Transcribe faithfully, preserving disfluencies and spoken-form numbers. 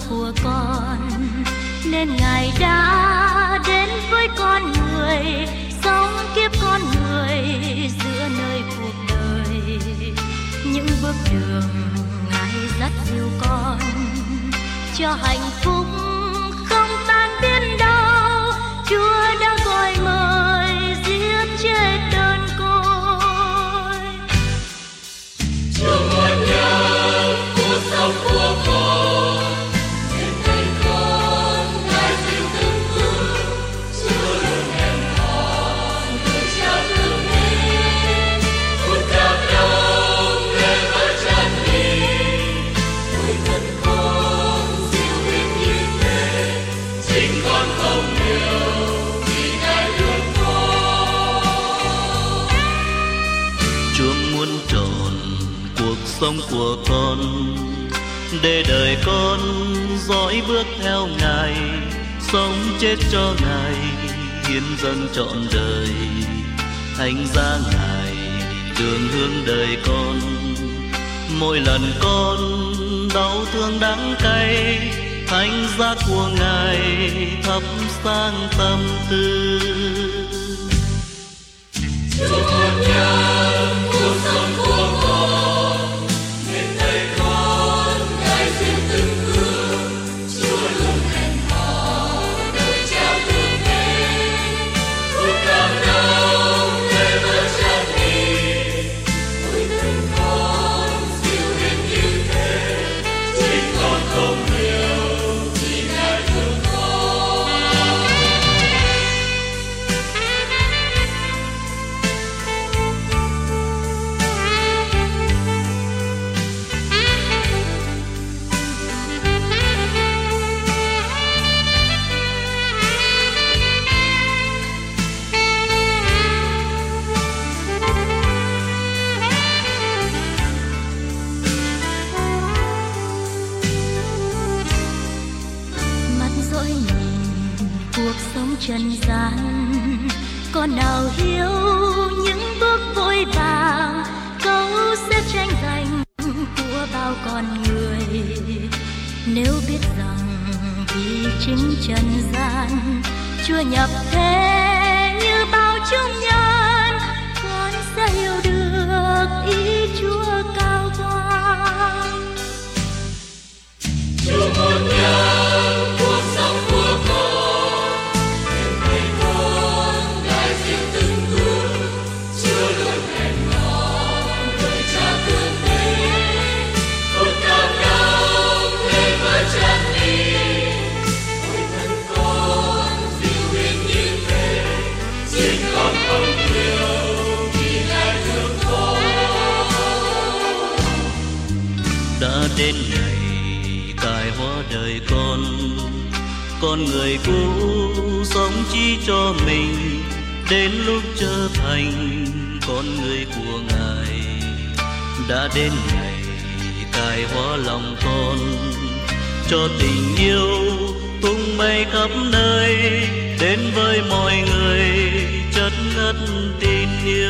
của con, nên Ngài đã đến với con người, sống kiếp con người giữa nơi cuộc đời. Những bước đường Ngài dắt dìu con cho hạnh phúc không tan biến đâu. Chúa đang gọi mời giết chết đơn côi. Chúa muốn nhớ cuộc sống của con, nhìn thấy con Ngài dìu từng bước. Chúa luôn hẹn hò người cha thương mến, phút cảm động lên với chân lý. Ôi thân con dịu hiền như thế, chính con không hiểu vì Ngài thương con. Chúa muốn trọn cuộc sống của con, để đời con dõi bước theo Ngài, sống chết cho Ngài, hiến dâng trọn đời. Thánh giá Ngài đường hướng đời con, mỗi lần con đau thương đắng cay, thánh giá của Ngài thắp sáng tâm tư. Chúa muốn nhớ cuộc sống của con, nhìn thấy con Ngài dìu từng bước. Chúa luôn hẹn hò đời cha thương mến, phút cảm động lên với chân lý. Ôi thân con dịu hiền như thế, chính con không hiểu vì Ngài thương con. Mắt dõi nhìn cuộc sống trần gian, con nào hiểu những bước vội vàng câu sẽ tranh giành của bao con người. Nếu biết rằng vì chính trần gian Chúa nhập thế như bao chúng nhân, con sẽ hiểu được ý Chúa cao quá. Chúa muốn nhớ cuộc sống của con, nhìn thấy con Ngài dìu từng bước. Chúa luôn hẹn hò người cha thương mến, phút cảm động lên với chân lý. Ôi thân con dịu hiền như thế, chính con không hiểu vì Ngài thương con. Đã đến ngày cài hóa đời con, con người cũ sống chỉ cho mình, đến lúc trở thành con người của Ngài. Đã đến ngày cài hóa lòng con, cho tình yêu tung bay khắp nơi, đến với mọi người chất ngất tin yêu.